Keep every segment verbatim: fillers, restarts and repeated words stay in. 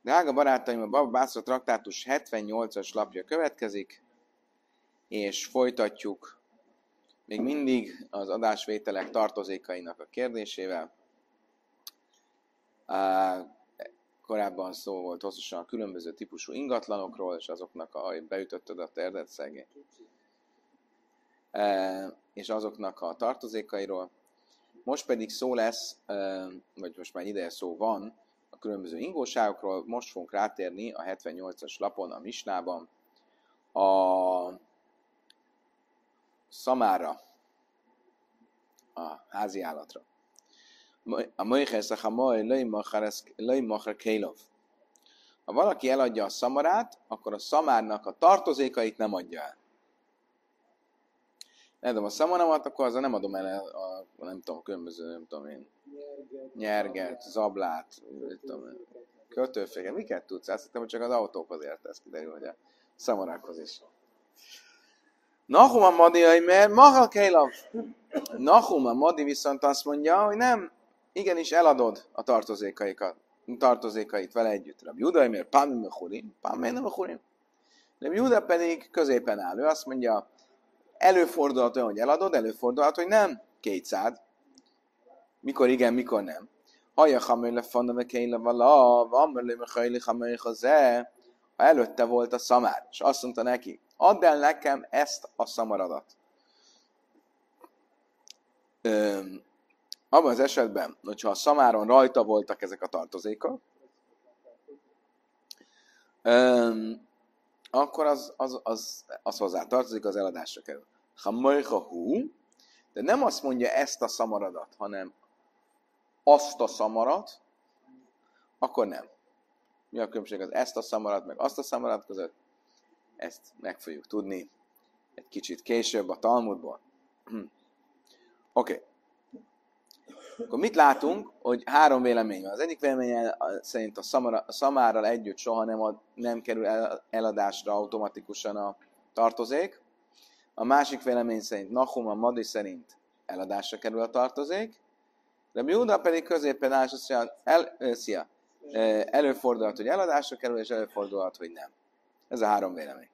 Drága barátaim, a Baba Bászra traktátus hetvennyolcas lapja következik, és folytatjuk még mindig az adásvételek tartozékainak a kérdésével. Korábban szó volt hosszasan a különböző típusú ingatlanokról, és azoknak, ahogy beütötted a térdet szegény, és azoknak a tartozékairól. Most pedig szó lesz, vagy most már ideje szó van, a különböző ingóságokról. Most fogunk rátérni a hetvennyolcas lapon, a misnában, a szamára, a házi állatra. A moichesz a hamaj löjmachra kélov. Ha valaki eladja a szamarát, akkor a szamárnak a tartozékait nem adja el. Eladom a szamaramat, akkor azzal nem adom el a, a nem tudom, a különböző, nem tudom én, nyerget, zablát, kötőféket. Miket tudsz? Azt hittem, hogy csak az autókhoz értesz, kiderül, hogy a szamarákhoz is. Nahum a Madi, mert Mahal Kejlav. Nahum a Madi viszont azt mondja, hogy nem, igenis eladod a tartozékaikat, tartozékait vele együtt. Rabbi Júda, mert Pám Mechurim, Pám nem Mechurim. Rabbi Júda pedig középen áll. Ő azt mondja, előfordulhat olyan, hogy eladod, előfordulhat, hogy nem. Kétszád. Mikor igen, mikor nem. Hajja hamar lefanna ve Kejlav vala, vammer le mechajli hamar hozzá. Ha előtte volt a szamár, és azt mondta neki, add el nekem ezt a szamaradat. Öm, abban az esetben, hogyha a szamáron rajta voltak ezek a tartozékok, öm, akkor az, az, az, az hozzá tartozik, az eladásra kerül. Ha möjha hú, de nem azt mondja ezt a szamaradat, hanem azt a szamarat, akkor nem. Mi a különbség az ezt a szamarat, meg azt a szamarat között? Ezt meg fogjuk tudni egy kicsit később a Talmudból. Oké. Okay. Akkor mit látunk? Hogy három vélemény van. Az egyik vélemény szerint a, szamara, a szamárral együtt soha nem, ad, nem kerül el, eladásra automatikusan a tartozék. A másik vélemény szerint Nahum a Madi szerint eladásra kerül a tartozék. De Júda pedig középen áll, és azt mondja, el, ö, szia, előfordulhat, hogy eladásra kerül, és előfordulhat, hogy nem. Ez a három vélemény.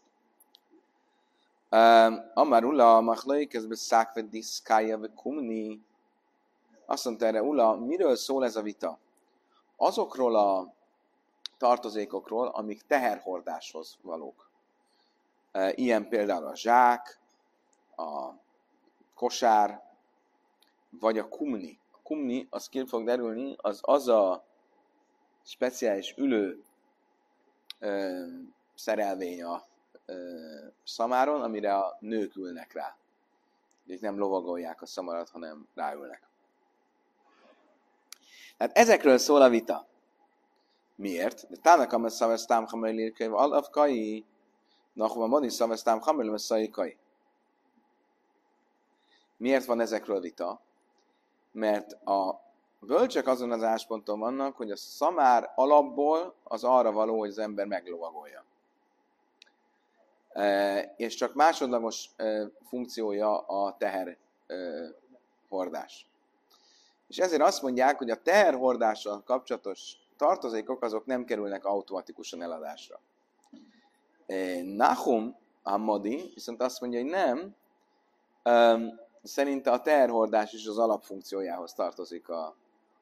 Amár Ula, machlai közben szákve diszkája ve kumni. Azt mondta erre Ula, miről szól ez a vita? Azokról a tartozékokról, amik teherhordáshoz valók. Ilyen például a zsák, a kosár, vagy a kumni. A kumni, az ki fog derülni, az az a speciális ülő ö, szerelvény a ö, szamáron, amire a nők ülnek rá. Ők nem lovagolják a szamarat, hanem ráülnek. Tehát ezekről szól a vita. Miért? De tának ames szavesztám hamelirkönyv alapkai, Nahum a Madi szavesztám hamelirkönyv. Miért van ezekről vita? Mert a bölcsek azon az állásponton vannak, hogy a szamár alapból az arra való, hogy az ember meglovagolja. E, és csak másodlagos e, funkciója a teherhordás. E, és ezért azt mondják, hogy a teherhordással kapcsolatos tartozékok azok nem kerülnek automatikusan eladásra. E, Nahum Hammadi viszont azt mondja, hogy nem, e, szerinte a teherhordás is az alapfunkciójához tartozik a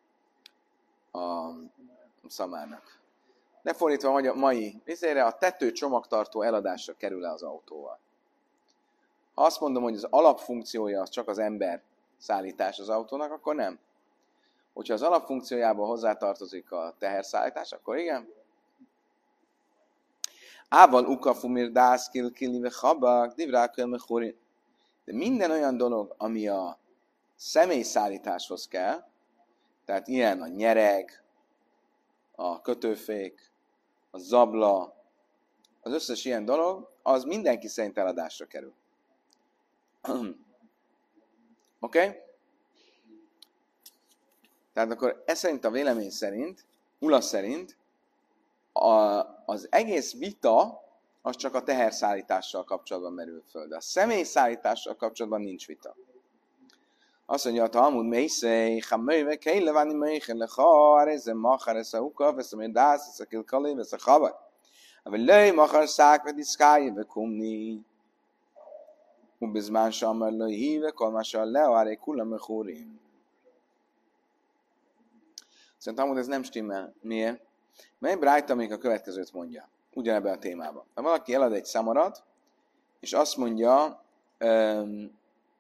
a szamárnak. De fordítva a mai vizére, a tető csomagtartó eladásra kerül-e az autóval. Ha azt mondom, hogy az alapfunkciója az csak az ember szállítás az autónak, akkor nem. Hogyha az alapfunkciójában hozzátartozik a teherszállítás, akkor igen. Ával ukafumir dász kilkilive habak, divráköl mechurin. De minden olyan dolog, ami a személyszállításhoz kell, tehát ilyen a nyereg, a kötőfék, a zabla, az összes ilyen dolog, az mindenki szerint eladásra kerül. Oké? Okay? Tehát akkor ez szerint a vélemény szerint, Ula szerint, a, az egész vita az csak a teherszállítással kapcsolatban merül föl. De a személyszállítással kapcsolatban nincs vita. Azt mondja a Talmud, mészei, ha möjve, kéle vanni möjjön lecha, ez a machar, ez a uka, ez a médász, ez a kilkali, ez a chavar. אבל לא מחר שק ודיסקאי וקומני ובזמן שאמר לו היא וכל מה שעלהו הרי כולם מכורים. Szerintem ez nem stimmel. Miért? Mert Brájta még a következőt mondja. Ugyanebben a témában. Ha valaki elad egy szamarat, és azt mondja, um,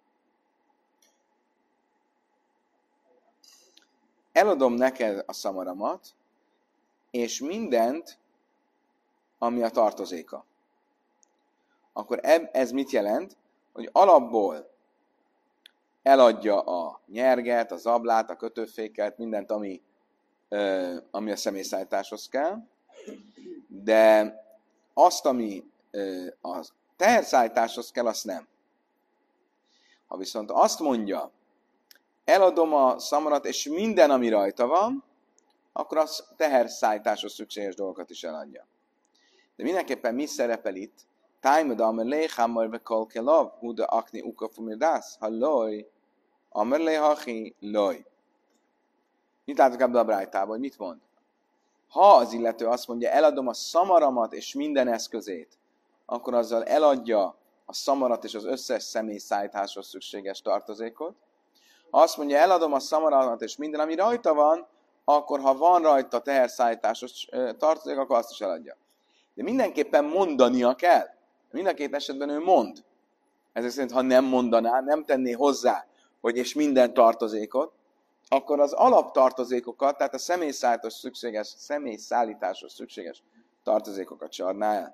eladom neked a szamaramat, és mindent, ami a tartozéka. Akkor ez mit jelent? Hogy alapból eladja a nyerget, a zablát, a kötőféket, mindent, ami, ami a személyszállításhoz kell, de azt, ami a teherszállításhoz kell, azt nem. Ha viszont azt mondja, eladom a szamarat, és minden, ami rajta van, akkor az teherszállításhoz szükséges dolgokat is eladja. De mindenképpen mi szerepel itt? Tájmad amerlé, hamar bekalkelav, huda akni ukafumirdász, ha loj, amerlé hachi, loj. Mit látok ebben a brájtában, hogy mit mond? Ha az illető azt mondja, eladom a szamaramat és minden eszközét, akkor azzal eladja a szamarat és az összes személyszállításhoz szükséges tartozékot. Ha azt mondja, eladom a szamaramat és minden, ami rajta van, akkor ha van rajta teherszállításos tartozék, akkor azt is eladja. De mindenképpen mondania kell. Mind a két esetben ő mond. Ezért szerint, ha nem mondaná, nem tenné hozzá, hogy és minden tartozékot, akkor az alaptartozékokat, tehát a személyszállításhoz szükséges, személyszállításhoz szükséges tartozékokat se adná el.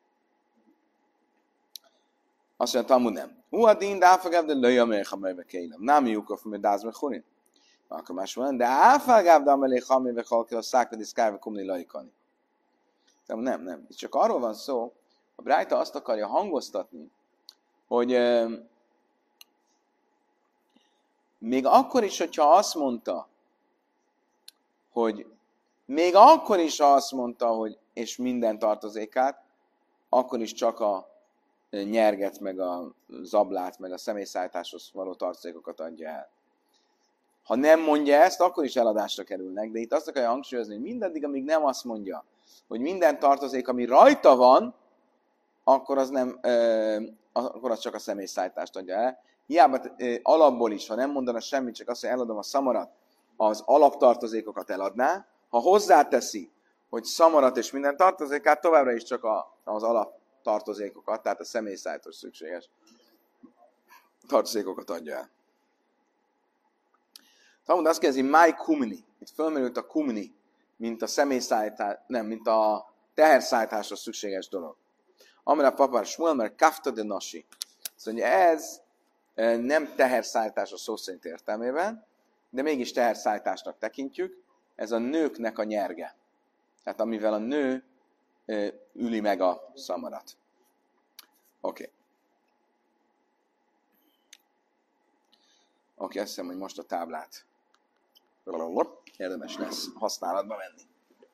Azt mondja, Talmud nem. Hú a dín, de áfagább, de löjjön még, ha melybe kélem. Nem jukov, mert dáz meg hurin. Akkor más van, de áfagább, de amelé, ha melybe halkil, a szákvedi szkárve kumni lajkani. Nem, nem. Itt csak arról van szó, a Brájta azt akarja hangoztatni, hogy euh, még akkor is, hogyha azt mondta, hogy még akkor is, ha azt mondta, hogy és minden tartozékát, akkor is csak a nyerget, meg a zablát, meg a személyszállításhoz való tartozékokat adja el. Ha nem mondja ezt, akkor is eladásra kerülnek, de itt azt akarja hangsúlyozni, hogy mindaddig, amíg nem azt mondja, hogy minden tartozék, ami rajta van, akkor az, nem, euh, akkor az csak a személyszállítást adja el. Hiába euh, alapból is, ha nem mondana semmit, csak azt, hogy eladom a szamarat, az alaptartozékokat eladná. Ha hozzáteszi, hogy szamarat és minden tartozékát, továbbra is csak a, az alaptartozékokat, tehát a személyszállítás szükséges tartozékokat adja el. Talmud azt kezdi, máj kumni. Itt fölmerült a kumni, mint a személyszállítás, nem, mint a teherszállításra szükséges dolog. Amire papár Smuel, mert kafta de nasi. Szóval ez nem teherszállítás a szó szerint értelmében, de mégis teherszállításnak tekintjük. Ez a nőknek a nyerge. Tehát amivel a nő üli meg a szamarat. Oké. Okay. Oké, okay, azt hiszem, hogy most a táblát érdemes lesz használatba venni.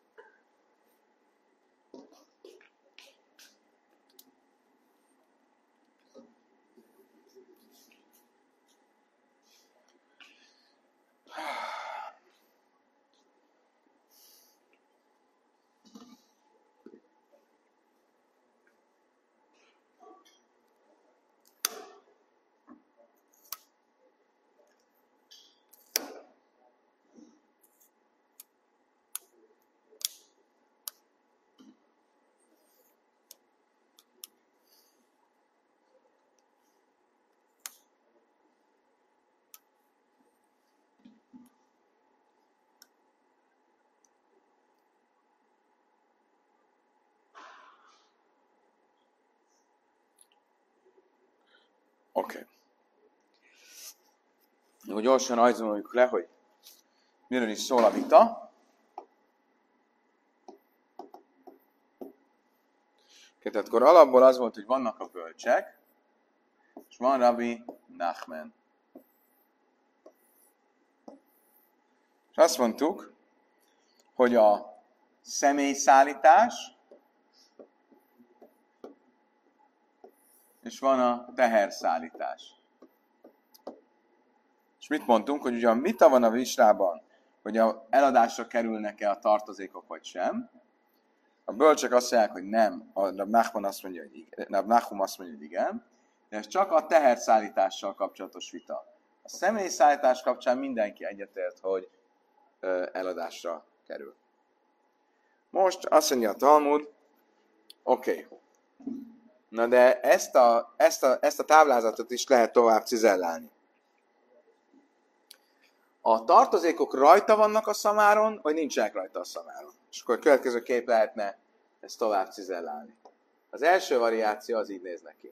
Oké. Okay. Gyorsan rajzoljuk le, hogy miről is szól a vita. Tehát akkor alapból az volt, hogy vannak a bölcsek, és van Rabbi Nachman. És azt mondtuk, hogy a személyszállítás és van a teherszállítás. És És mit mondtunk, hogy ugyan vita van a Misnában, hogy a eladásra kerülnek-e a tartozékok, vagy sem. A bölcsek azt mondják, hogy nem, a Rab Nachman azt mondja, hogy igen, Rab Nachum azt mondja, hogy igen, de ez csak a teherszállítással kapcsolatos vita. A személyszállítás kapcsán mindenki egyetért, hogy eladásra kerül. Most azt mondja a Talmud, oké, okay. Na de ezt a, ezt, a, ezt a táblázatot is lehet tovább cizellálni. A tartozékok rajta vannak a szamáron, vagy nincsenek rajta a szamáron? És akkor a következő kép lehetne ezt tovább cizellálni. Az első variáció az így néz neki.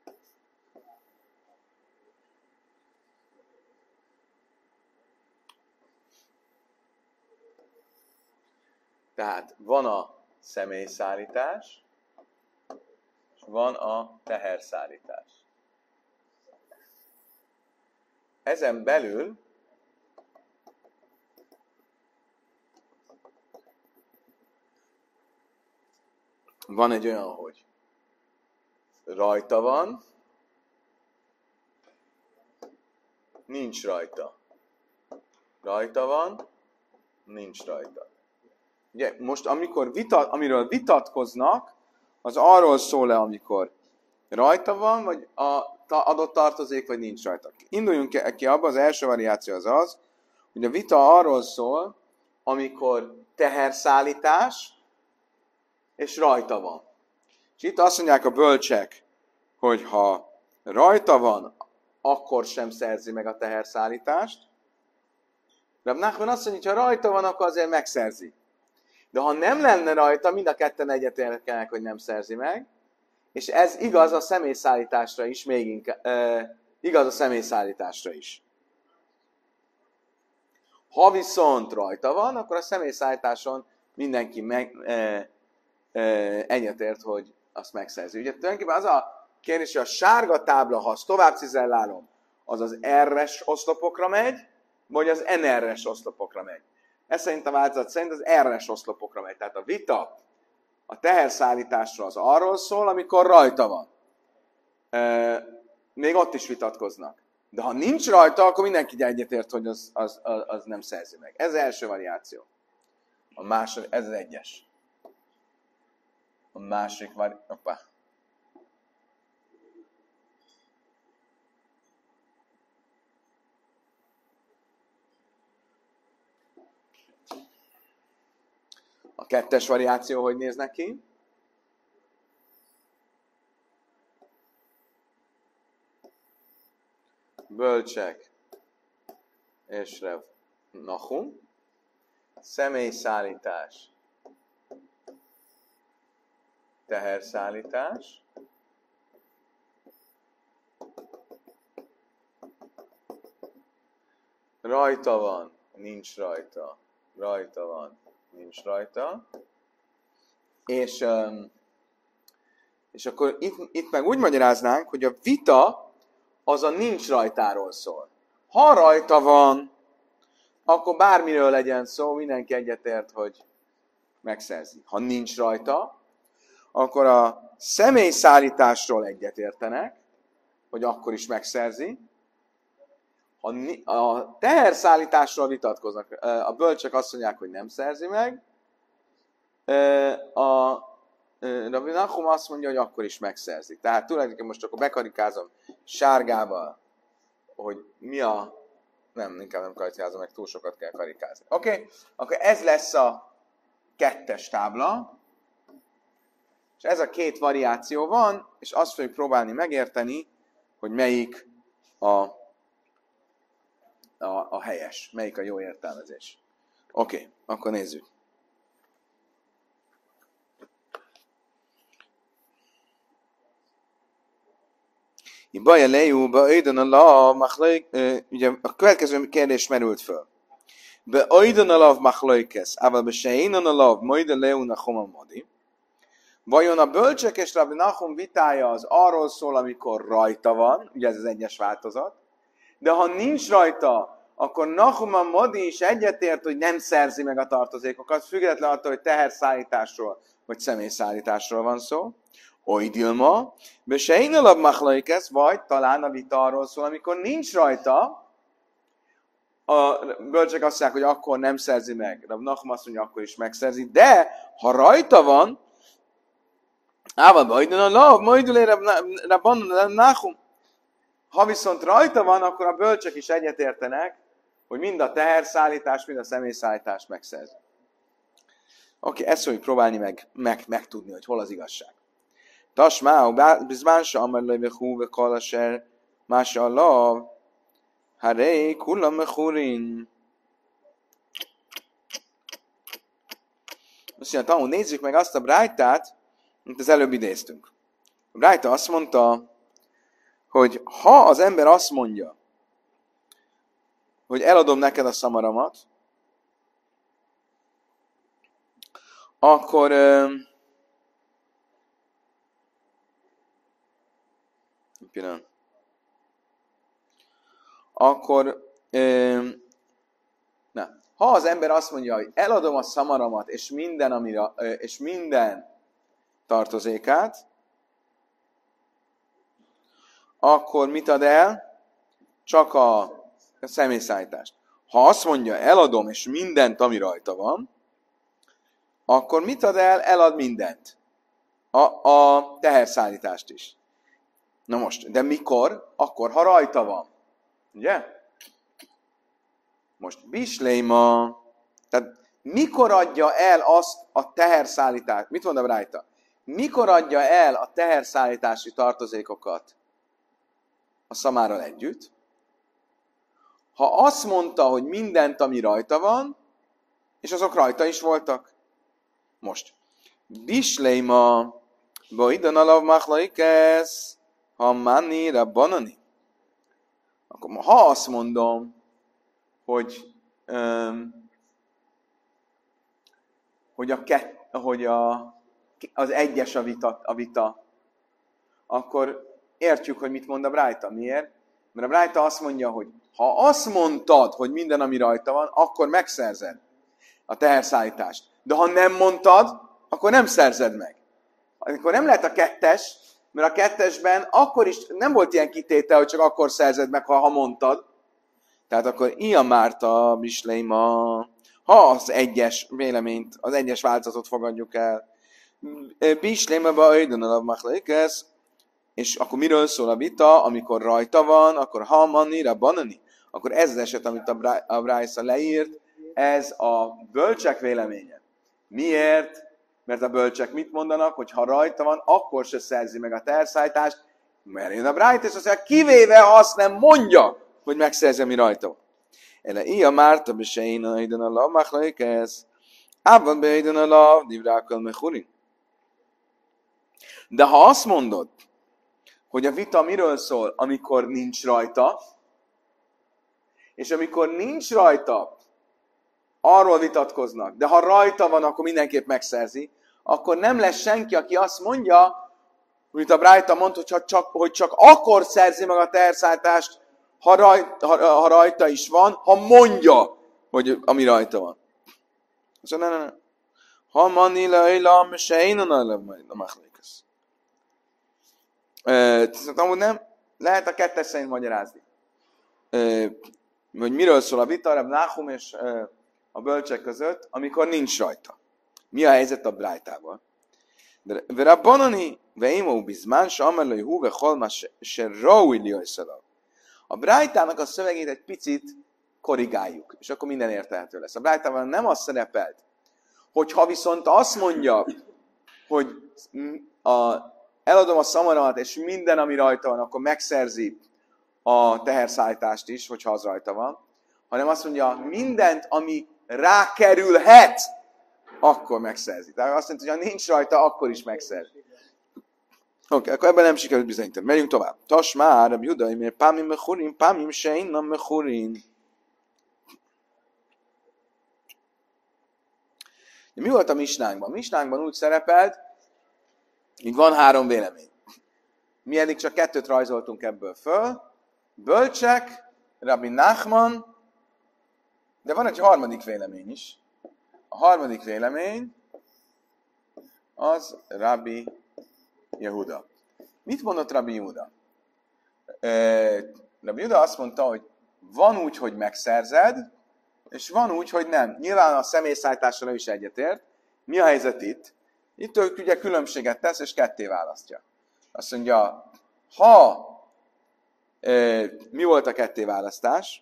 Tehát van a személyszállítás, és van a teherszállítás. Ezen belül van egy olyan, hogy rajta van, nincs rajta. Rajta van, nincs rajta. Ugye, most amikor vita, amiről vitatkoznak, az arról szól le, amikor rajta van, vagy a adott tartozék, vagy nincs rajta. Induljunk ki abba, az első variáció az az, hogy a vita arról szól, amikor teherszállítás, és rajta van. És itt azt mondják a bölcsek, hogy ha rajta van, akkor sem szerzi meg a teherszállítást. Rab Nachman azt mondja, hogy ha rajta van, akkor azért megszerzi. De ha nem lenne rajta, mind a ketten egyetértenek, hogy nem szerzi meg, és ez igaz a személyszállításra is, még inkább, e, igaz a személyszállításra is. Ha viszont rajta van, akkor a személyszállításon mindenki meg, e, e, egyetért, hogy azt megszerzi. Ugye tulajdonképpen az a kérdés, hogy a sárga tábla, ha azt tovább cizellálom, az az R-es oszlopokra megy, vagy az en er-es oszlopokra megy. Ez szerint a változat szerint az R-es oszlopokra megy. Tehát a vita a teherszállításra az arról szól, amikor rajta van. E, még ott is vitatkoznak. De ha nincs rajta, akkor mindenki egyetért, hogy az, az, az, az nem szerzi meg. Ez az első variáció. A második, ez az egyes. A másik variáció. Opa. A kettes variáció hogy néz neki? Bölcsek és Rab Nachum. Személyszállítás, teherszállítás. Rajta van, nincs rajta. Rajta van, nincs rajta. És, és akkor itt, itt meg úgy magyaráznánk, hogy a vita az a nincs rajtáról szól. Ha rajta van, akkor bármiről legyen szó, mindenki egyetért, hogy megszerzi. Ha nincs rajta, akkor a személyszállításról egyetértenek, hogy akkor is megszerzi. A teherszállításról vitatkoznak. A bölcsek azt mondják, hogy nem szerzi meg. A Rabbi Nachum azt mondja, hogy akkor is megszerzi. Tehát tulajdonképpen most akkor bekarikázom sárgával, hogy mi a... Nem, inkább nem karikázom, meg túl sokat kell karikázni. Oké? Okay? Akkor ez lesz a kettes tábla. És ez a két variáció van, és azt fogjuk próbálni megérteni, hogy melyik a, a, a helyes, melyik a jó értelmezés. Oké, okay, akkor nézzük. Baja lejú, öjdön a lav, ugye a következő kérdés merült föl. Be öjdön a lav machlojkesz, ával be se énon a lav, majd a lejú Nachum amadi. Vajon a bölcsek és Rabbi Nachum vitája az arról szól, amikor rajta van, ugye ez az egyes változat, de ha nincs rajta, akkor Nachum amadi is egyetért, hogy nem szerzi meg a tartozékokat, független attól, hogy teherszállításról vagy személyszállításról van szó. Oly dilma, be se én alap machlaikesz, vagy talán a vita arról szól, amikor nincs rajta, a bölcsek azt mondják, hogy akkor nem szerzi meg. Rav Nachman azt mondja, akkor is megszerzi. De, ha rajta van, ával bajdon a lav, majdul ér Rabban Nachum. Ha viszont rajta van, akkor a bölcsek is egyetértenek, hogy mind a teherszállítás, mind a személyszállítás megszerzi. Oké, okay, ezt fogjuk próbálni meg, meg, megtudni, hogy hol az igazság. Tasmáu, bizmán se amerlői vechú, vekalaser, mása a lav, haré, kullam mechurin. Azt mondja, tanul, nézzük meg azt a brájtát, mint az előbb idéztünk. A brájta azt mondta, hogy ha az ember azt mondja, hogy eladom neked a szamaramat, akkor uh, pillanat, akkor uh, na, ha az ember azt mondja, hogy eladom a szamaramat és minden, amire, uh, és minden tartozékát, akkor mit ad el? Csak a személyszállítást. Ha azt mondja, eladom és mindent, ami rajta van, akkor mit ad el? Elad mindent. A, a teherszállítást is. Na most, de mikor? Akkor, ha rajta van. Ugye? Most bisléma, tehát mikor adja el azt a teherszállítást? Mit mondom rajta? Mikor adja el a teherszállítási tartozékokat a szamárral együtt? Ha azt mondta, hogy mindent, ami rajta van, és azok rajta is voltak. Most. Bisléma, baidan alav machlaikesz, ha manni rabbanani. Akkor ha azt mondom, hogy, um, hogy, a, hogy a, az egyes a vita, a vita, akkor értjük, hogy mit mond a brájta. Miért? Mert a brájta azt mondja, hogy ha azt mondtad, hogy minden, ami rajta van, akkor megszerzed a teherszállítást. De ha nem mondtad, akkor nem szerzed meg. Akkor nem lehet a kettes, mert a kettesben akkor is nem volt ilyen kitétel, hogy csak akkor szerzed meg, ha, ha mondtad. Tehát akkor ilyen Márta, Bisléma, ha az egyes véleményt, az egyes változatot fogadjuk el, Bisléma, öjdön a machlaikesz, és akkor miről szól a vita, amikor rajta van, akkor ha manni, rabbanani. Akkor ez az eset, amit a Brájsza leírt, ez a bölcsek véleménye. Miért? Mert a bölcsek mit mondanak, hogy ha rajta van, akkor se szerzi meg a teherszállítást, mert jön a Brájta, és azt mondja, kivéve, ha azt nem mondja, hogy megszerzi, ami rajta van. Ele ilyen Márta, besein a hidden a lav, machlaikesz, ában be hidden a lav, divrákkal mechurin. De ha azt mondod, hogy a vita miről szól, amikor nincs rajta, és amikor nincs rajta, arról vitatkoznak, de ha rajta van, akkor mindenképp megszerzi, akkor nem lesz senki, aki azt mondja, mint a Brájta mondta, hogy csak, hogy csak akkor szerzi meg a teherszállítást, ha rajta, ha, ha rajta is van, ha mondja, hogy ami rajta van. Azt mondja, ne, ne, ne. Ha manila ilam, se én a machlékesz. Tehát amúgy nem, lehet a kettes szerint magyarázni. Hogy miről szól a vita, Rav Nachum és a bölcsek között, amikor nincs rajta. Mi a helyzet a Brájtával? De Rabbanani, veimó bizmán, se amerlői hú, ve holma se raúi liajszalav. A Brájtának a szövegét egy picit korrigáljuk, és akkor minden értehető lesz. A Brájtával nem az szerepelt, hogyha viszont azt mondja, hogy a, eladom a szamaramat, és minden, ami rajta van, akkor megszerzi a teherszállítást is, hogyha az rajta van, hanem azt mondja, mindent, ami rákerülhet, akkor megszerzi. Tehát azt mondja, hogy ha nincs rajta, akkor is megszerzi. Oké, okay, akkor ebben nem sikerült bizonyítani. Megyünk tovább. Tasmár, a judai, mert pámim mechurin, pámim se innan mechurin. Mi volt a misnánkban? A misnánkban úgy szerepelt, hogy van három vélemény. Mi eddig csak kettőt rajzoltunk ebből föl. Bölcsek, Rabbi Nachman, de van egy harmadik vélemény is. A harmadik vélemény az Rabbi Yehuda. Mit mondott Rabbi Yehuda? Uh, Rabbi Yehuda azt mondta, hogy van úgy, hogy megszerzed, és van úgy, hogy nem. Nyilván a személyszállítással is egyetért. Mi a helyzet itt? Itt ők ugye különbséget tesz, és ketté választja. Azt mondja, ha e, mi volt a kettéválasztás?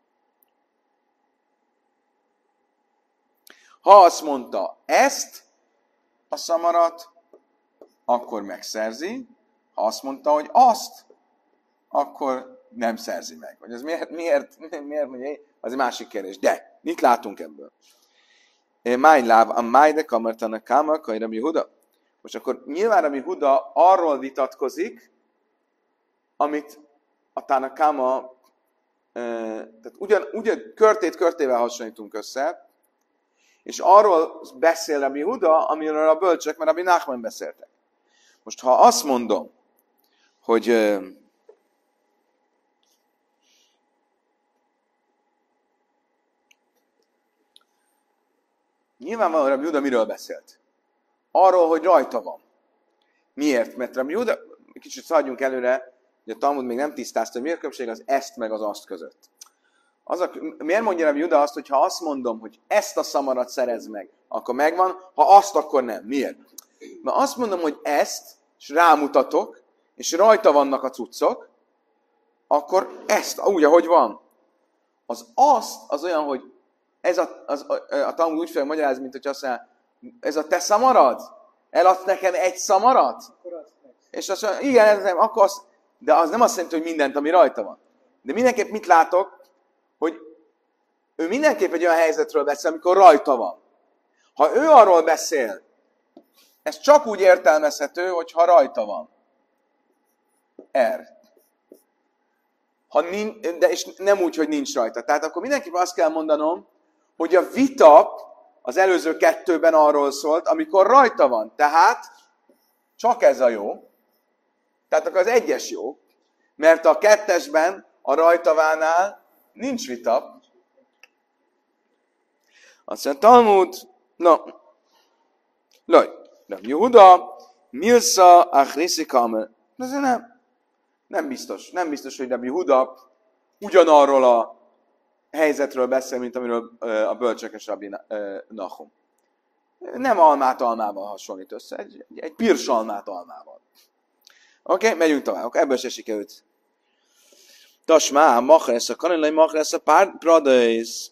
Ha azt mondta ezt a szamarat, akkor megszerzi. Ha azt mondta, hogy azt, akkor nem szerzi meg. Hogy ez miért, miért, miért mondja, az egy másik kérdés. De, mit látunk ebből? Máj láv, a májde kamartanak káma, kaj Rabbi Huda. Most akkor nyilván Rabbi Huda arról vitatkozik, amit a Tánakáma, tehát ugyan, ugyan körtét körtével hasonlítunk össze, és arról beszél Rabbi Huda, amiről a bölcsök, mert Rabbi Nachman beszéltek. Most ha azt mondom, hogy uh, nyilvánvalóan Rabbi Huda miről beszélt? Arról, hogy rajta van. Miért? Mert Rabbi Huda, kicsit szaladjunk előre, hogy a Talmud még nem tisztázta, hogy mi a különbség az ezt meg az azt között. Az a, miért mondja Rabbi Huda azt, hogy ha azt mondom, hogy ezt a szamarat szerez meg, akkor megvan, ha azt, akkor nem. Miért? Mert azt mondom, hogy ezt, és rámutatok, és rajta vannak a cuccok, akkor ezt, úgy, ahogy van. Az azt, az olyan, hogy ez a, az, a, a Talmud úgy fel magyaráz, mint hogy azt mondja, ez a te szamarad? Eladsz nekem egy szamarat? És azt mondja, igen, ez nem, akkor azt, de az nem azt jelenti, hogy mindent, ami rajta van. De mindenképp mit látok? Hogy ő mindenképp egy olyan helyzetről beszél, amikor rajta van. Ha ő arról beszél, ez csak úgy értelmezhető, hogyha rajta van. R. Ha nincs, de és nem úgy, hogy nincs rajta. Tehát akkor mindenképpen azt kell mondanom, hogy a vita az előző kettőben arról szólt, amikor rajta van. Tehát csak ez a jó. Tehát akkor az egyes jó. Mert a kettesben, a rajtavánál nincs vita. Azt mondja, Talmud, na, laj, Rabbi Yehuda, Milsa, Achrisi Kamer. Ez nem, nem biztos. Nem biztos, hogy Rabbi Yehuda ugyanarról a helyzetről beszél, mint amiről a bölcsekes Rabbi Nachum. Nem almát almával hasonlít össze, egy, egy pirs almát almával. Oké, okay, megyünk tovább. Okay, ebből se sikerült. Tasmá, machresz a kanelai, machresz a pradész.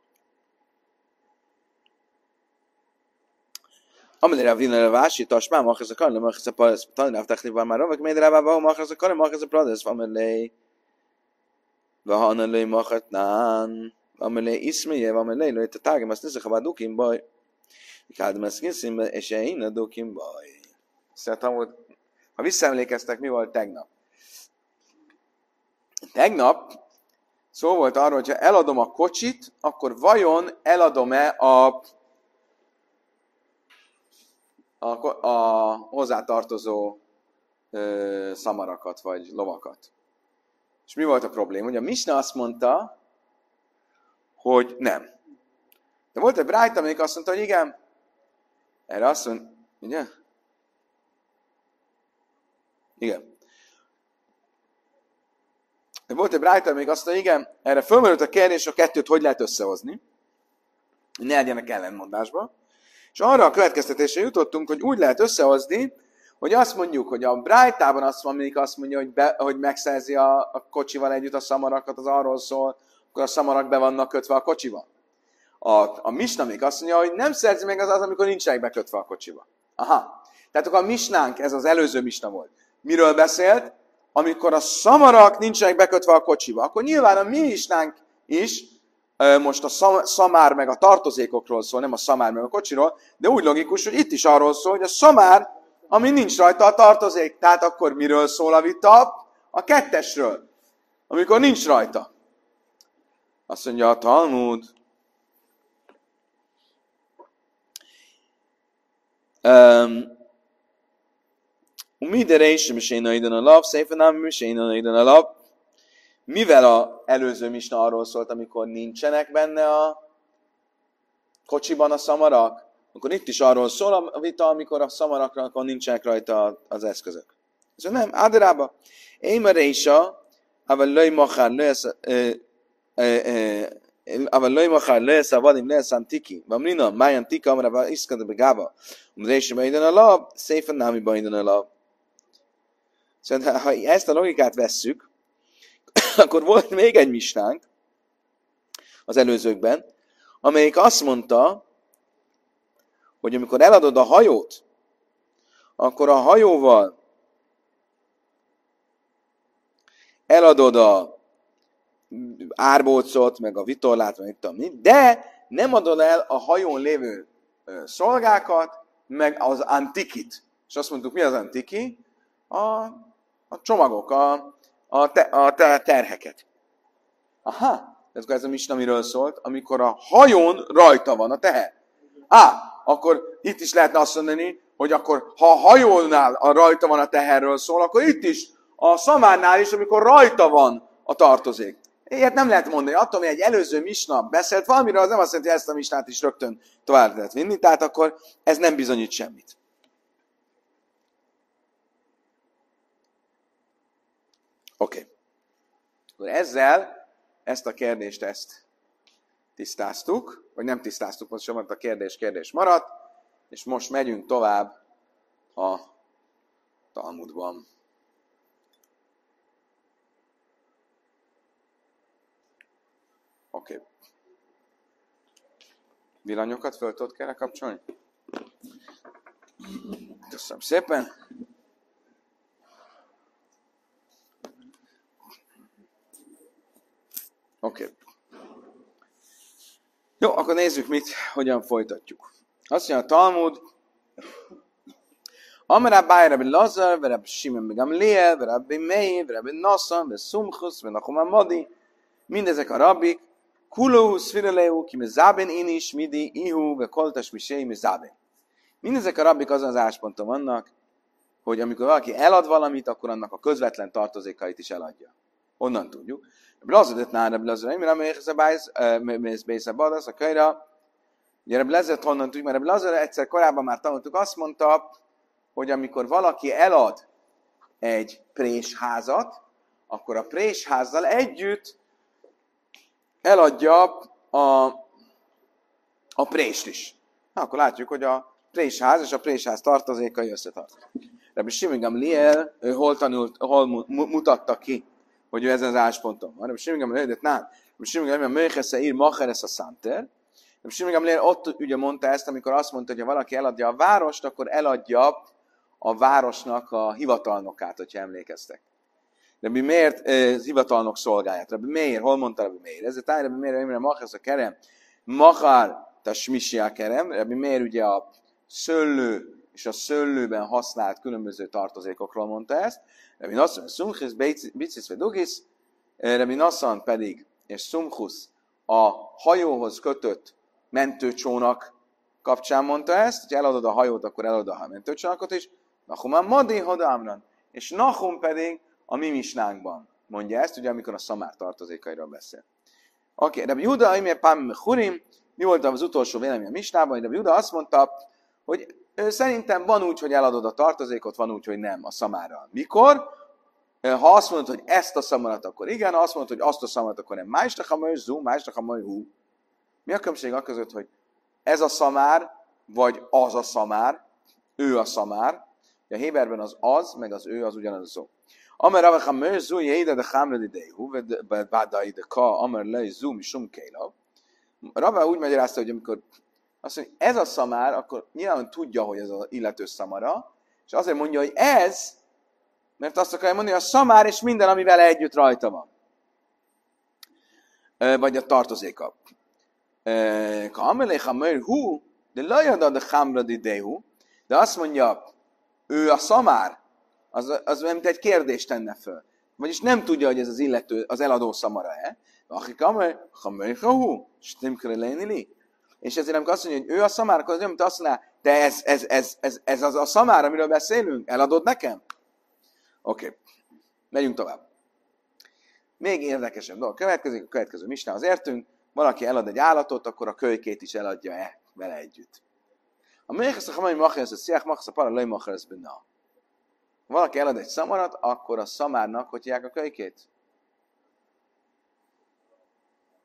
Amelére a vinere vási, tasmá, machresz a kanelai, machresz a pradész. Tanulnáv technikban már rovak, melyre rábában, machresz a kanelai, machresz a pradész. Amelé, vahanelé, machetnán. Amelé, iszméje, amelé, lőtt a tágem, azt nézzük, ha már dukim baj. Kádom ezt kiszínbe, és én a dukim baj. Szerintem volt, ha visszaemlékeztek, mi volt tegnap? Tegnap szó volt arról, hogy ha eladom a kocsit, akkor vajon eladom-e a, a, a hozzátartozó ö, szamarakat, vagy lovakat. És mi volt a probléma? Ugye a Misna azt mondta, hogy nem. De volt egy brájta, amelyik azt mondta, hogy igen. Erre azt mondta, ugye? Igen. De volt egy brájta, amelyik azt mondta, igen, erre fölmerült a kérdés, a kettőt hogy lehet összehozni, hogy ne legyenek ellentmondásba. És arra a következtetésre jutottunk, hogy úgy lehet összehozni, hogy azt mondjuk, hogy a brájtában azt van, amelyik azt mondja, hogy, be, hogy megszerzi a, a kocsival együtt a szamarakat, az arról szól, akkor a szamarak be vannak kötve a kocsiba. A, a misna még azt mondja, hogy nem szerzi meg az az, amikor nincsenek bekötve a kocsiba. Aha. Tehát akkor a misnánk, ez az előző misna volt. Miről beszélt? Amikor a szamarak nincsenek bekötve a kocsiba. Akkor nyilván a mi misnánk is, most a szamár meg a tartozékokról szól, nem a szamár meg a kocsiról, de úgy logikus, hogy itt is arról szól, hogy a szamár, ami nincs rajta a tartozék. Tehát akkor miről szól a vita? A kettesről, amikor nincs rajta. Azt mondja a Talmud. Um, Midere is, miséna idon a lap, szépen miséna idon a lap. Mivel az előző misna arról szólt, amikor nincsenek benne a kocsiban a szamarak, akkor itt is arról szól a vita, amikor a szamarakon nincsenek rajta az eszközök. Ez nem, áderába. Én mere is a, ával löj machár, אבל לא ימחר, לא יעשה עבדים, לא יעשה אנטיקי. ואמרינו, מהי אנטיקה? אמר אבל איסקדה בגבה. ומדי שבעידן עליו, סייפה נמי בעידן עליו. Szóval, ha ezt a logikát vesszük, akkor volt még egy misnánk az előzőkben, amelyik azt mondta, hogy amikor eladod a hajót, akkor a hajóval eladod a árbócot, meg a vitorlát, meg tudom mi, de nem adod el a hajón lévő szolgákat, meg az antikit. És azt mondtuk, mi az antiki? A, a csomagok, a, a, te, a te, terheket. Aha, ez ez a misna miről szólt, amikor a hajón rajta van a teher. Á, akkor itt is lehetne azt mondani, hogy akkor ha a hajónál a rajta van a teherről szól, akkor itt is a szamárnál is, amikor rajta van a tartozék. Ilyet nem lehet mondani. Attól, hogy egy előző misna beszélt valamiről, az nem azt jelenti, hogy ezt a misnát is rögtön tovább lehet vinni, tehát akkor ez nem bizonyít semmit. Oké. Okay. Akkor ezzel ezt a kérdést ezt tisztáztuk, vagy nem tisztáztuk, most sem a kérdés kérdés maradt, és most megyünk tovább a Talmudban. Oké. Okay. Villanyokat föl tudod kell kapcsolni? Köszönöm szépen. Oké. Okay. Jó, akkor nézzük, mit, hogyan folytatjuk. Azt mondja a Talmud, Amar Abai Rabbi Lazar, Rabbi Shimon ben Gamliel, Rabbi Meir, Rabbi Nassan, Besumchus, Nachum Amadi, mindezek a rabbik, Kulóhu, Szfireleu, ki mezáben inis, midi, ihu, ve koltas misei mezáben. Mindezek a rabbik azon az állásponton vannak, hogy amikor valaki elad valamit, akkor annak a közvetlen tartozékait is eladja. Onnan tudjuk. Rabbi Lazar öt nál, Rabbi Lazar, mi nem éhez a bájsz, mész bésze badasz, a kölyra. Ugye Rabbi Lazar honnan tudjuk, mert Rabbi Lazar egyszer korábban már tanultuk, azt mondta, hogy amikor valaki elad egy présházat, akkor a présházzal együtt eladja a, a prést is. Na, akkor látjuk, hogy a présház és a présház tartozékai összetartoznak. Rabbi Shimon Gamliel, ő hol tanult, hol mutatta ki, hogy ő ezen az állásponton van. Rabbi Shimon Gamliel, de nem. Rabbi Shimon Gamliel, Möjhesze ír Macheres a Szanter. Rabbi Shimon Gamliel ott ugye mondta ezt, amikor azt mondta, hogy ha valaki eladja a várost, akkor eladja a városnak a hivatalnokát, hogyha emlékeztek. Rabbi miért eh, hivatalnok szolgáját? Rabbi miért? Hol mondta Rabbi miért? Ezért táj Rabbi miért, Rabbi Machar a kerem, Machar tasmisi a kerem, Rabbi miért ugye a szőlő és a szőlőben használt különböző tartozékokról mondta ezt. Rabbi Nassan, Szumchus, Bicis, Vedugis, Rabbi Nassan pedig, és Szumchus a hajóhoz kötött mentőcsónak kapcsán mondta ezt, hogy eladod a hajót, akkor eladod a mentőcsónakot is. Nachum Madi Hodámran. És Nachum pedig a mi misnánkban mondja ezt, ugye amikor a szamár tartozékairól beszél. Oké, okay, Rabbi Juda, Imé Pám Mechurim, mi volt az utolsó vélemény a misnában, Rabbi Juda azt mondta, hogy ő szerintem van úgy, hogy eladod a tartozékot, van úgy, hogy nem a szamárral. Mikor? Ha azt mondod, hogy ezt a szamarat, akkor igen, ha azt mondod, hogy azt a szamarat, akkor nem. Másnak a majd zú, másnak a majd hú. Mi a különbség a között, hogy ez a szamár, vagy az a szamár, ő a szamár. A héberben az az, meg az ő az ugyanaz a szó. Amer Rava Chamer zú, jéde de Chamre Didehu, Bádai de Ka, Amer Lei zú, Misum Kéla. Rava úgy magyarázta, hogy amikor azt mondja, ez a szamár, akkor nyilván tudja, hogy ez az illető szamara, és azért mondja, hogy ez, mert azt akarja mondani, hogy a szamár és minden, ami vele együtt rajta van. Vagy a tartozéka. Ka Amer Chamer hú, de lajada de Chamre Didehu, de azt mondja, ő a szamár, az, az mint egy kérdést tenne föl. Vagyis nem tudja, hogy ez az illető, az eladó szamara-e. És ezért amikor azt mondja, hogy ő a szamár, akkor az nem, azt mondaná, de ez, ez, ez, ez, ez az a szamár, amiről beszélünk, eladod nekem? Oké, okay. Megyünk tovább. Még érdekesebb dolog következik, a következő misnához értünk, valaki elad egy állatot, akkor a kölykét is eladja-e vele együtt. A melyekhez a hamai macheresz a sziák, macheresz a para, lej macheresz benne. Ha valaki elad egy szamarat, akkor a szamárnak hogy hívják a kölykét?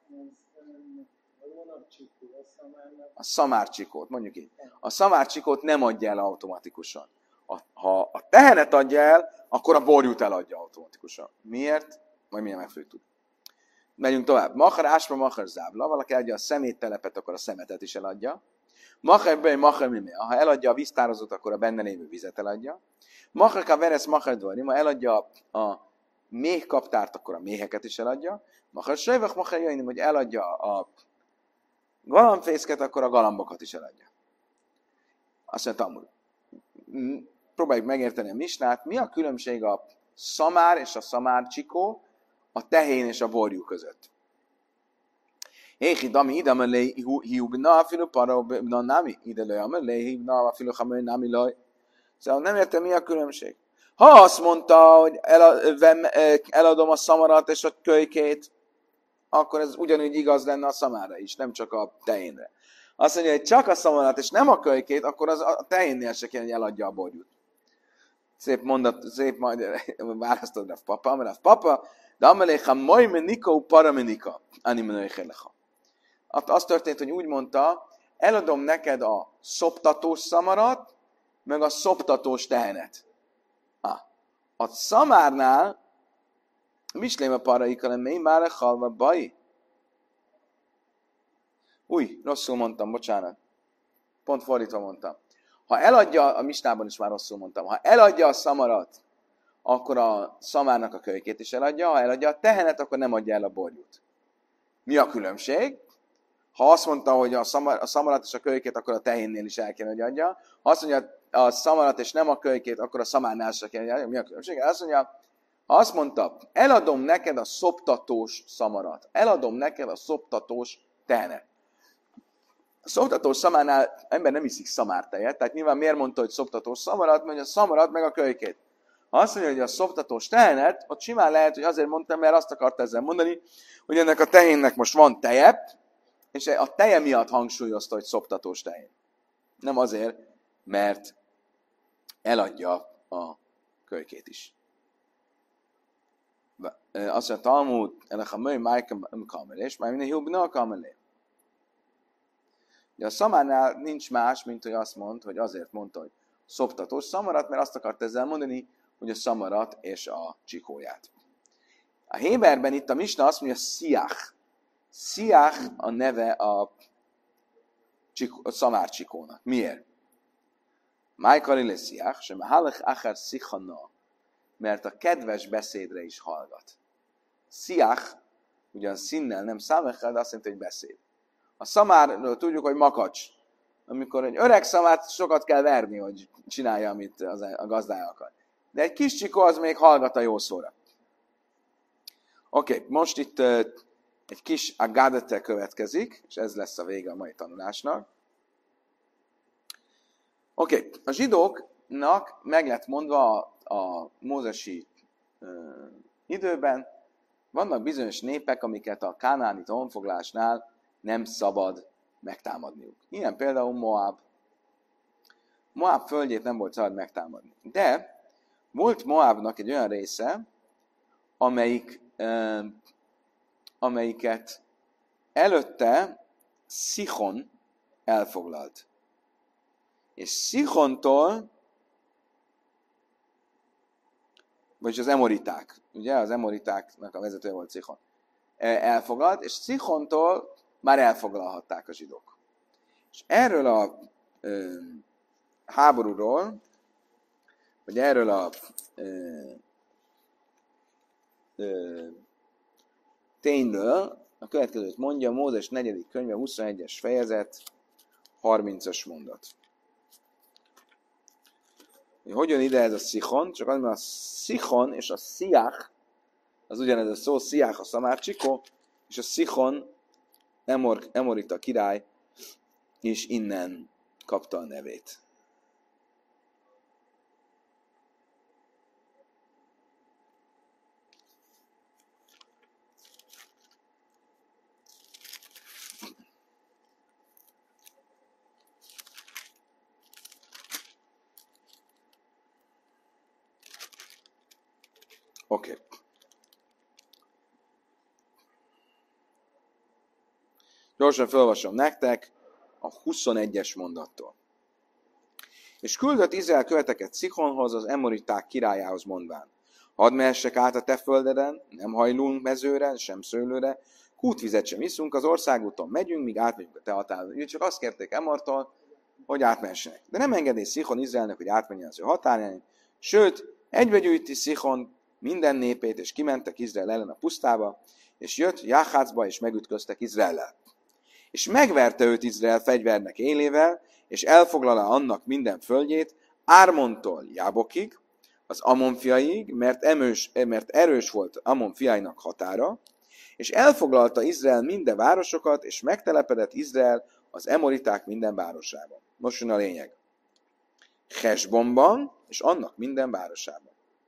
A szamárcsikót, mondjuk így. A szamárcsikót nem adja el automatikusan. A, ha a tehenet adja el, akkor a borjút eladja automatikusan. Miért? Majd milyen meg fogjuk tudni. Megyünk tovább. Machar ásma, machar zábla. Valaki adja a szeméttelepet, akkor a szemetet is eladja. Machar bej, machar mimé. Ha eladja a víztározót, akkor a benne lévő vizet eladja. Machar kaveres, machar dvarim. Ha eladja a méhkaptárt, akkor a méheket is eladja. Machar sejvach, machar jöjjön, hogy eladja a galambfészket, akkor a galambokat is eladja. Azt mondja, Talmud. Próbáljuk megérteni a misnát. Mi a különbség a szamár és a szamárcsikó, a tehén és a borjú között? Éhi dami ide mellé hiubna afilu parabna nami ide le mellé hibna afilu hamő nami laj. Szóval nem értem, mi a különbség. Ha azt mondta, hogy eladom a szamarat és a kölykét, akkor ez ugyanúgy igaz lenne a szamára is, nem csak a tehénre. Azt mondja, hogy csak a szamarat és nem a kölykét, akkor az a tehénnél se kell, hogy eladja a borjút. Szép mondat, szép majd választod a papa, mert a papa, de amelé, ha majd menika, para menika, animenői helecha. Az történt, hogy úgy mondta, eladom neked a szoptatós szamarat, meg a szoptatós tehenet. Ah, a szamárnál, mislém a paraika lemmé, már a halva baj. Új, rosszul mondtam, bocsánat. Pont fordítva mondtam. Ha eladja, a misnában is már rosszul mondtam, ha eladja a szamarat, akkor a szamárnak a kölykét is eladja, ha eladja a tehenet, akkor nem adja el a borjút. Mi a különbség? Ha azt mondta, hogy a, szamar, a szamarat és a kölykét, akkor a tehénnél is el kell, hogy adja. Ha azt mondja, a szamarat és nem a kölykét, akkor a szamárnál se kell, hogy adja. Mi a különbség? Azt mondja, ha azt mondta, eladom neked a szoptatós szamarat, eladom neked a szoptatós tehenet. A szoptatós szamárnál ember nem iszik szamártejet, tehát nyilván miért mondta, hogy szoptatós szamarat, mert a szamarat meg a kölykét. Ha azt mondja, hogy a szoptatós tehenet, ott simán lehet, hogy azért mondtam, mert azt akart ezzel mondani, hogy ennek a tehénnek most van teje, és a teje miatt hangsúlyozta, hogy szoptatós tehén. Nem azért, mert eladja a kölykét is. Azt mondja, Talmud, ennek a möly májka kamelés, már minden jobb a kamelé. De a szamárnál nincs más, mint hogy azt mond, hogy azért mondta, hogy szoptatós szamarat, mert azt akart ezzel mondani, hogy a szamarat és a csikóját. A Héberben itt a misna azt mondja, sziach. Sziach a neve a, csikó, a szamárcsikónak. Miért? Májkari le sziach, sem halach achar szichana, mert a kedves beszédre is hallgat. Sziach, ugyan színnel nem számechel, de azt jelenti, hogy beszéd. A szamárról tudjuk, hogy makacs. Amikor egy öreg szamárt sokat kell verni, hogy csinálja, amit az a gazdája akar. De egy kis csikó az még hallgat a jó szóra. Oké, okay, most itt uh, egy kis agadete következik, és ez lesz a vége a mai tanulásnak. Oké, okay, a zsidóknak meg lett mondva a, a mózesi uh, időben, vannak bizonyos népek, amiket a kánaánita honfoglásnál nem szabad megtámadniuk. Ilyen például Moab. Moab földjét nem volt szabad megtámadni. De volt Moabnak egy olyan része, amelyik, eh, amelyiket előtte Szichon elfoglalt. És Szichontól, vagyis az emoriták, ugye az emoritáknak a vezetője volt Szichon, elfoglalt, és Szichontól már elfoglalhatták a zsidók. És erről a ö, háborúról, vagy erről a ö, ö, tényről a következőt mondja Mózes negyedik könyve, huszonegyes fejezet, harmincas mondat. Hogy jön ide ez a Szichon? Csak az, mert a Szichon és a Sziach, az ugyanez a szó, Sziach a szamárcsikó, és a Szichon Emor, Emorita király, és innen kapta a nevét. Oké. Okay. Gyorsan felolvasom nektek. a huszonegyes mondattól. És küldött Izrael követeket Szichonhoz, az emoriták királyához mondván. Hadd mehessek át a te földeden, nem hajlunk mezőre, sem szőlőre, kútvizet sem iszunk, az országúton megyünk, míg átmegyünk a te határon. Ők csak azt kérték Emortól, hogy átmehessenek. De nem engedés Szichon Izraelnek, hogy átmenjen az ő határán, sőt, egybegyűjti Szichon minden népét, és kimentek Izrael ellen a pusztába, és jött Jáhácba, és megütköztek Izraellel. És megverte őt Izrael fegyvernek élével, és elfoglalta annak minden földjét, Ármontól Jábokig, az Amon fiaig, mert, emős, mert erős volt Amon fiainak határa, és elfoglalta Izrael minden városokat, és megtelepedett Izrael az emoriták minden városában. Most jön a lényeg. Hesbonban, és annak minden városában.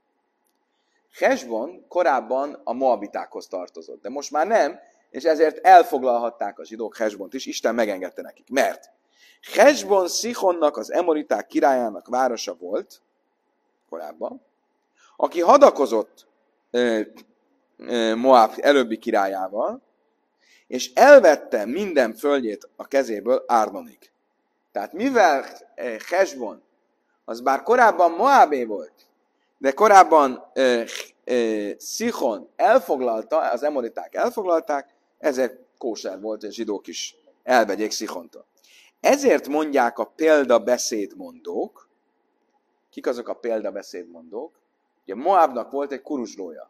Hesbon korábban a moabitákhoz tartozott, de most már nem, és ezért elfoglalhatták a zsidók Hesbont is, Isten megengedte nekik. Mert Hesbon Szichonnak, az emoriták királyának városa volt, korábban, aki hadakozott ö, ö, Moab előbbi királyával, és elvette minden földjét a kezéből Árnonig. Tehát mivel Hesbon, az bár korábban Moabé volt, de korábban ö, ö, Szichon elfoglalta, az emoriták elfoglalták, ezért kóser volt, és zsidók is elvegyék Szichontól. Ezért mondják a példabeszédmondók, kik azok a példabeszédmondók? Ugye Moabnak volt egy kuruzslója,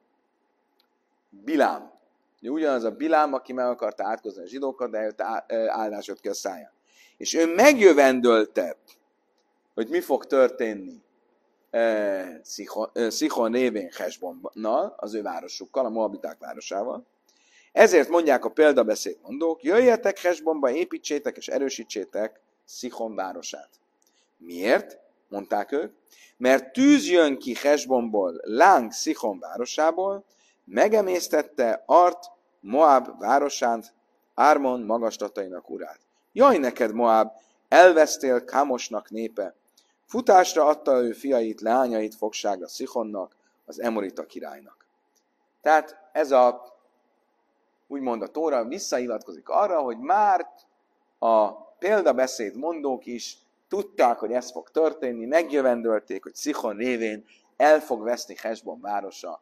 Bilám. Ugye ugyanaz a Bilám, aki meg akarta átkozni a zsidókat, de áldás jött ki a száján. És ő megjövendölte, hogy mi fog történni eh, Szichon, eh, Szichon révén Hesbonnal, az ő városukkal, a moabiták városával. Ezért mondják a példabeszédmondók, jöjjetek Hesbonba, építsétek és erősítsétek Szichon városát. Miért? Mondták ők. Mert tűz jön ki Hesbonból, láng Szichon városából, megemésztette Art, Moab városát, Ármon magaslatainak urát. Jaj neked, Moab, elvesztél Kámosnak népe. Futásra adta ő fiait, leányait fogságra Szichonnak, az emorita királynak. Tehát ez a, úgymond a Tóra visszahivatkozik arra, hogy már a példabeszéd mondók is tudták, hogy ez fog történni, megjövendölték, hogy Szichon révén el fog veszni Hesbon városa,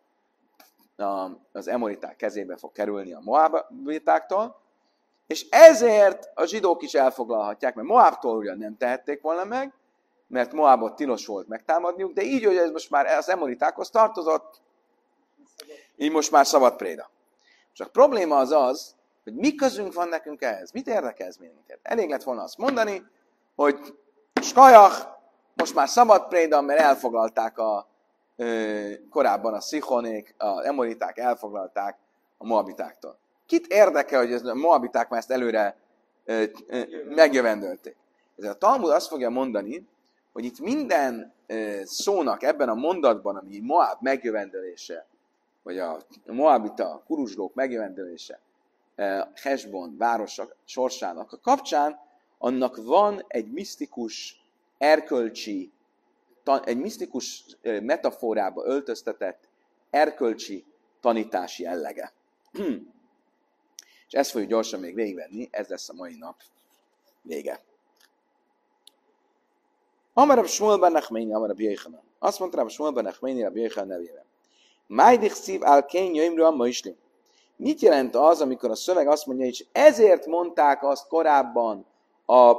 az emoriták kezébe fog kerülni a moabitáktól, és ezért a zsidók is elfoglalhatják, mert Moabtól ugyan nem tehették volna meg, mert Moabot tilos volt megtámadniuk, de így, hogy ez most már az emoritákhoz tartozott, így most már szabad préda. Csak a probléma az az, hogy mi közünk van nekünk ehhez, mit érdekel ez minket. Elég lett volna azt mondani, hogy skajach, most már szabad préda, mert elfoglalták a ö, korábban a Szichonék, az emoriták elfoglalták a moabitáktól. Kit érdekel, hogy a moabiták már ezt előre ö, ö, megjövendölték? Ez a Talmud azt fogja mondani, hogy itt minden ö, szónak ebben a mondatban, ami Moab megjövendölése, vagy a moabita kuruzslók megjövendölése, Hesbon városa sorsának a kapcsán, annak van egy misztikus, erkölcsi, egy misztikus metaforába öltöztetett erkölcsi tanítási jellege. És ezt fogjuk gyorsan még végigvenni, ez lesz a mai nap vége. Amarab Shmuel ben Nachmani, Amarab Yochanan. Azt mondta Rab Shmuel ben Nachmani, Rab Yochanan nevében. Májdich szív al kén jöjmről a maislim. Mit jelent az, amikor a szöveg azt mondja, hogy ezért mondták azt korábban a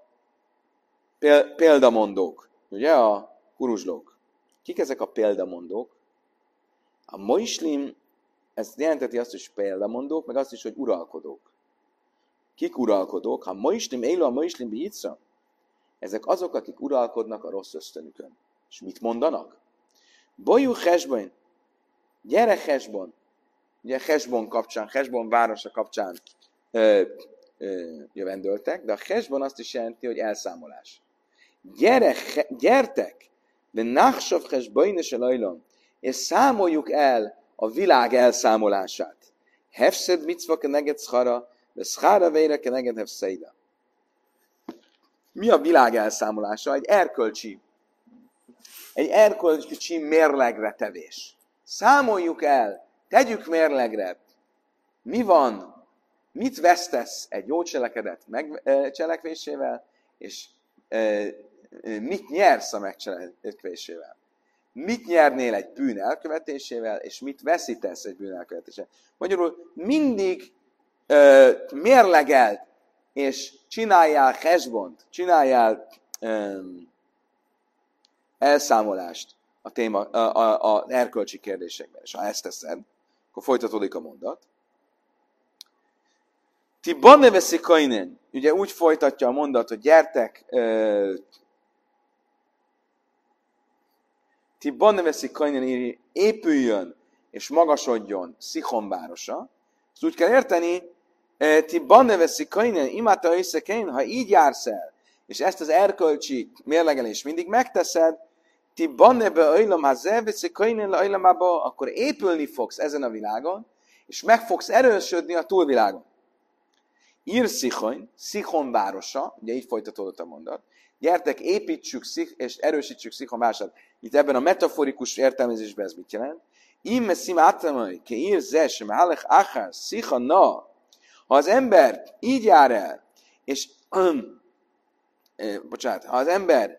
példamondók, ugye a kuruzslók. Kik ezek a példamondók? A moislim, ez jelenteti azt, hogy példamondók, meg azt is, hogy uralkodók. Kik uralkodók? Ha moislim, élő a moislim bíjitszra, ezek azok, akik uralkodnak a rossz ösztönükön. És mit mondanak? Bojú Hesbon, gyere Hesbon, ugye Hesbon kapcsán, Hesbon városa kapcsán ö, ö, jövendöltek, de a Hesbon azt is jelenti, hogy elszámolás. Gyere, he, gyertek, de nachsov Hesboines elajlom, és számoljuk el a világ elszámolását. Hefszed mitzva keneged schara, de schara veire keneged hefszeida. Mi a világ elszámolása? Egy erkölcsi, egy erkölcsi mérlegre tevés. Számoljuk el, tegyük mérlegre, mi van, mit vesztesz egy jó cselekedet megcselekvésével, és e, mit nyersz a megcselekvésével. Mit nyernél egy bűn elkövetésével, és mit veszítesz egy bűn elkövetésével. Magyarul mindig e, mérlegeld, és csináljál hesbont, csináljál e, elszámolást a téma, a, a, a erkölcsi kérdésekben. És ha ezt teszed, akkor folytatódik a mondat. Ti banneveszi kainen, ugye úgy folytatja a mondat, hogy gyertek, uh, ti banneveszi kainen épüljön és magasodjon Szichon városa. Ezt úgy kell érteni, uh, ti banneveszi kainen imáta összekein, ha így jársz el, és ezt az erkölcsi mérlegelést mindig megteszed, ti bannebe ajlam hazeveszi kainen ajlamába, akkor épülni fogsz ezen a világon, és meg fogsz erősödni a túlvilágon. Ír Szichon, Szichon városa, ugye így folytatódott a mondat, gyertek, építsük Szich, és erősítsük Szichon városát. Itt ebben a metaforikus értelmezésben ez mit jelent? Íme szim átamai, ke ír zes, mehalech achar, Szichon na. Ha az ember így jár el, és, öm, eh, bocsánat, ha az ember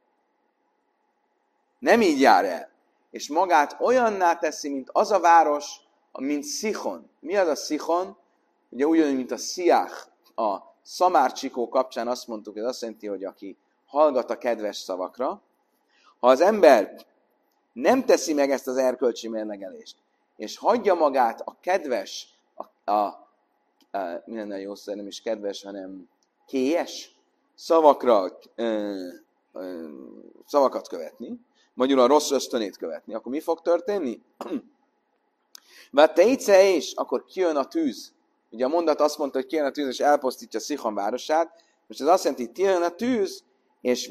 nem így jár el, és magát olyanná teszi, mint az a város, mint Szichon. Mi az a Szichon? Ugye ugyanúgy, mint a sziach, a szamárcsikó kapcsán azt mondtuk, hogy ez azt jelenti, hogy aki hallgat a kedves szavakra, ha az ember nem teszi meg ezt az erkölcsi mérlegelést, és hagyja magát a kedves, a, a, a mi lenne jó szó, nem is kedves, hanem kélyes szavakra, ö, ö, szavakat követni, magyarul a rossz ösztönét követni, akkor mi fog történni? Mert te is, akkor kijön a tűz. Ugye a mondat azt mondta, hogy kijön a tűz, és elpusztítja Szichon városát. Most ez azt jelenti, hogy kijön a tűz, és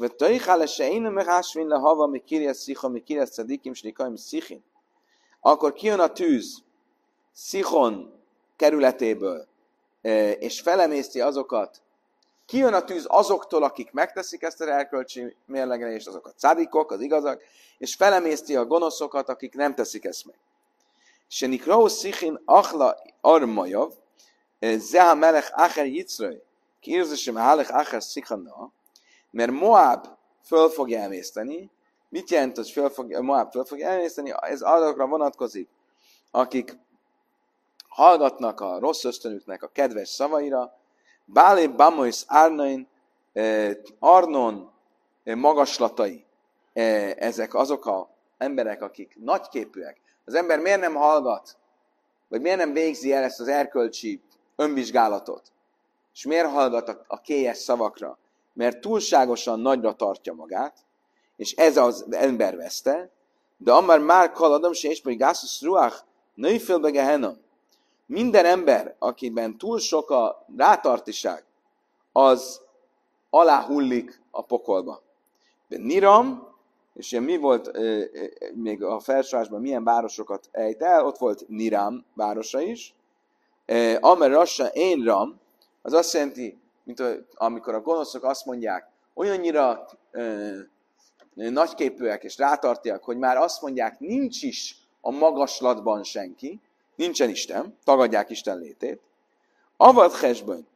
akkor kijön a tűz Szichon kerületéből, és felemészti azokat. Kijön a tűz azoktól, akik megteszik ezt az erkölcsi mérlegelést, azok a cádikok, az igazak, és felemészti a gonoszokat, akik nem teszik ezt meg. Se nikrau Szichin achla armajav, Zeha melech acher Yitzraj, kiérzésem hálech acher Szichana, mert Moab föl fogja emészteni. Mit jelent, hogy föl fog, Moab föl fogja emészteni? Ez azokra vonatkozik, akik hallgatnak a rossz ösztönüknek a kedves szavaira. Bálé Bamois Arnain, Arnon magaslatai, ezek azok az emberek, akik nagyképűek. Az ember miért nem hallgat, vagy miért nem végzi el ezt az erkölcsi önvizsgálatot? És miért hallgat a, a kélyes szavakra? Mert túlságosan nagyra tartja magát, és ez az ember veszte, de amár már kaladom, se és pedig gászusz ruach, nőfélbe gehenom. Minden ember, akiben túl sok a rátartiság, az aláhullik a pokolba. De Niram, és ugye mi volt e, e, még a felsorolásban, milyen városokat ejt el, ott volt Niram városa is. E, Amer Rassa Én Ram, az azt jelenti, mint a, amikor a gonoszok azt mondják, olyannyira e, nagyképűek és rátartiak, hogy már azt mondják, nincs is a magaslatban senki, nincsen Isten, tagadják Isten létét. Avad Hesbon,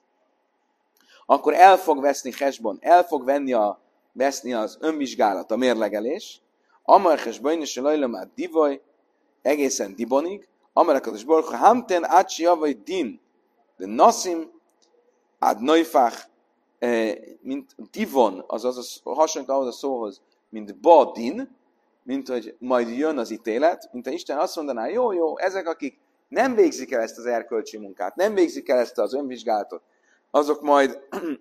akkor el fog veszni Hesbon, el fog venni a, veszni az önvizsgálat, a mérlegelés. Amar Hesbon és a lajlamát divaj, egészen dibonig. Amar Akadosh Baruch Hu, hamten ácsi javai din, de nasim ad neufach, mint divon, azaz hasonlít ahhoz a szóhoz, mint badin, mint hogy majd jön az ítélet, mint ha Isten azt mondaná, jó, jó, ezek, akik nem végzik el ezt az erkölcsi munkát, nem végzik el ezt az önvizsgálatot, azok majd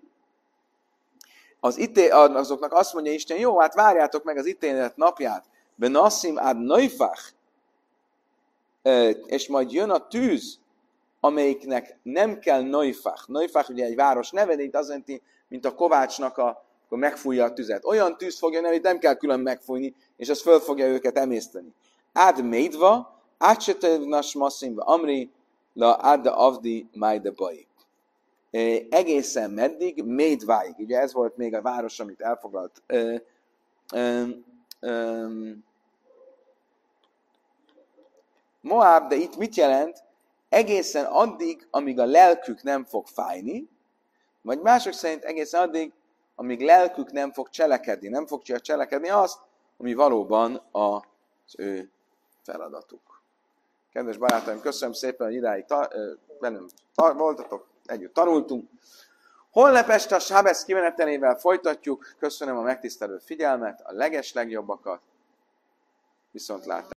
az ité, azoknak azt mondja Isten, jó, hát várjátok meg az ítélet napját, benasszim ad neufach, és majd jön a tűz, amelyiknek nem kell neufach. Neufach ugye egy város neve, de itt az jelenti, mint a kovácsnak a, akkor megfújja a tüzet. Olyan tűz fogja jönni, amit nem kell külön megfújni, és az föl fogja őket emészteni. Ad médva, átsetevnas masszimba, amri, la adda avdi májda bai. Egészen meddig, médváig. Ugye ez volt még a város, amit elfoglalt. Ö, ö, ö, Moab, de itt mit jelent? egészen addig, amíg a lelkük nem fog fájni, vagy mások szerint egészen addig, amíg lelkük nem fog cselekedni, nem fog cselekedni azt, ami valóban az ő feladatuk. Kedves barátaim, köszönöm szépen, hogy idáig ta, velem ta, voltatok, együtt tanultunk. Holnap este a Sábesz kimenetelével folytatjuk. Köszönöm a megtisztelő figyelmet, a leges legjobbakat. Viszontlátásra!